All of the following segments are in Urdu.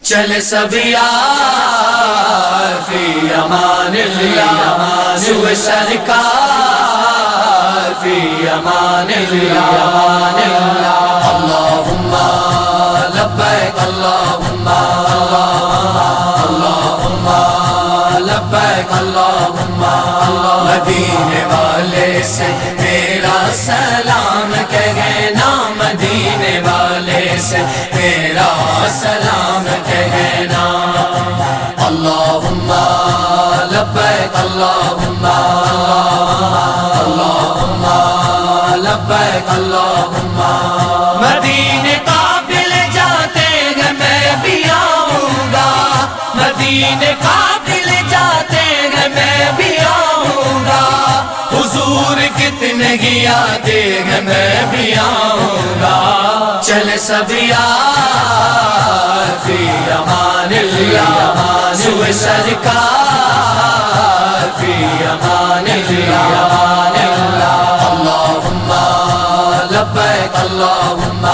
چل سب یار فی امان اللہ، سوئے سرکار فی امان اللہ، اللہم لبیک اللہم اللہم لبیک اللہم، مدینے والے سے میرا سلام کہنا، مدینے والے سے میرا سلام کہنا، اللہم لبیک اللہم اللہم لبیک اللہم، مدینے قافل جاتے ہیں میں بھی آؤں گا، مدینے قافل جاتے ہیں میں بھی آؤں گا، حضور کتنے ہی آتے ہیں میں بھی آؤں گا، چل سب یار فی امان اللہ، سوئے سرکار فی امان اللہ، اللہم لبیک اللہم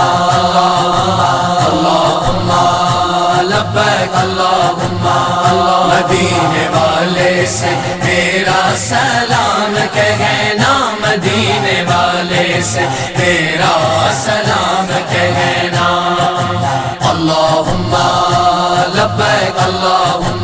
اللہم لبیک اللہم، مدینے والے سے میرا سلام کہنا، مدینے والے سے میرا سلام کہنا، اللہم لبیک اللہم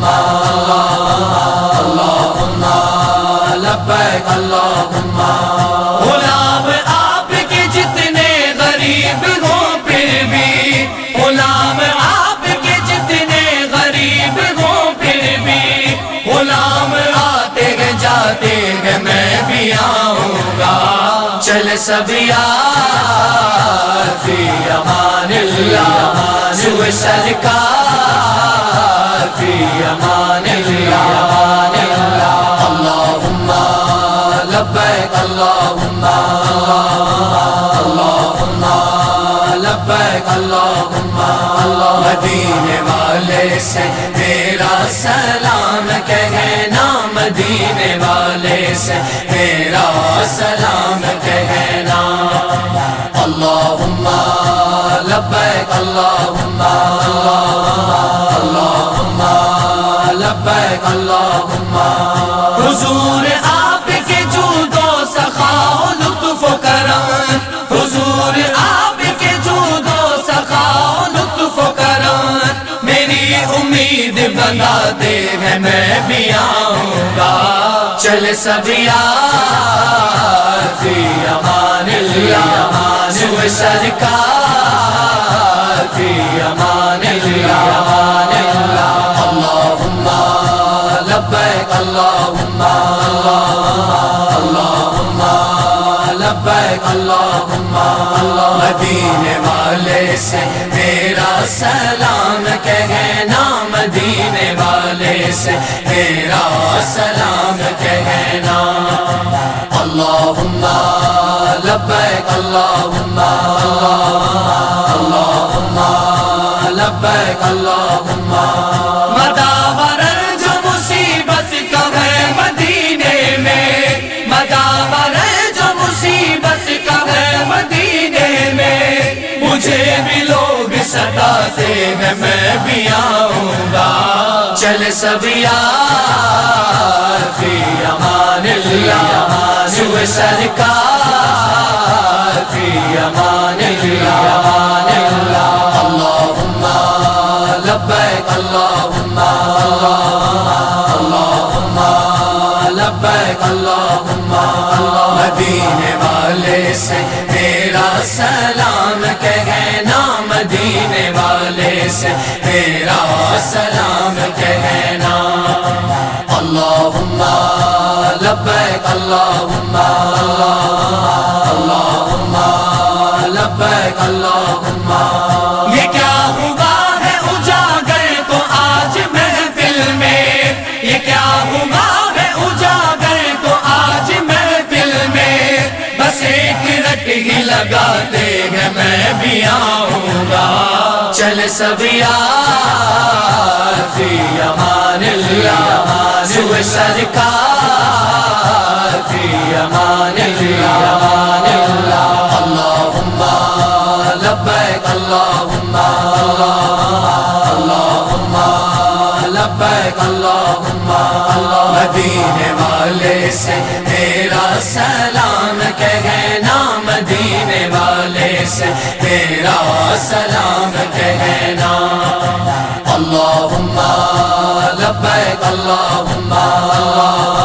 اللہم لبیک اللہم، غلام آپ کے جتنے غریب ہوں پھر بھی، غلام آپ کے جتنے غریب ہوں پھر بھی، غلام آتے ہیں جاتے ہیں میں بھی آؤں گا، چل سب یار فی امان اللہ، سوئے سرکار فی امان اللہ، اللہم لبیک اللہم اللہم لبیک اللہم، مدینے والے سے میرا سلام کہنا، مدینے والے سے میرا سلام کہنا، اللہم لبیک اللہم اللہم لبیک اللہم، حضور آپ کے جود و سخا و لطف و کرم، حضور آپ کے جود و سخا و لطف و کرم، میری امید بناتے ہیں میں بھی آؤں گا، چل سب یار فی امان اللہ، سوئے سرکار فی امان اللہ، اللہم لبیک اللہم اللہم لبیک اللہم، مدینے والے سے میرا سلام کہنا، مدینے والے سے میرا سلام کہنا، اللہم لبیک اللہم اللہم لبیک اللہم، مداور جو مصیبت کا ہے مدینے میں، مداور جو مصیبت کا ہے مدینے میں، مجھے بھی لوگ ستاتے ہیں میں بھی آؤں گا، چل سب یار فی امان اللہ، سوئے سرکار فی امان اللہ، اللہم لبیک اللہم اللہم لبیک اللہم، مدینے والے سے میرا سلام کہنا، مدینے والے سے میرا سلام کہنا، اللہم لبیک اللہم اللہم لبیک اللہم، یہ کیا ہوا ہے اجاگر تو آج محفل میں، یہ کیا ہوا ہے اجاگر تو آج محفل میں، بس ایک رٹ ہی لگاتے ہیں میں بھی آؤں گا، چل سب یار فی امان اللہ، سوئے سرکار فی امان اللہ، اللہم لبیک اللہم اللہم لبیک اللہم مدینے والے سے میرا سلام کہنا مدینے والے سے میرا سلام کہنا اللہم لبیک اللہم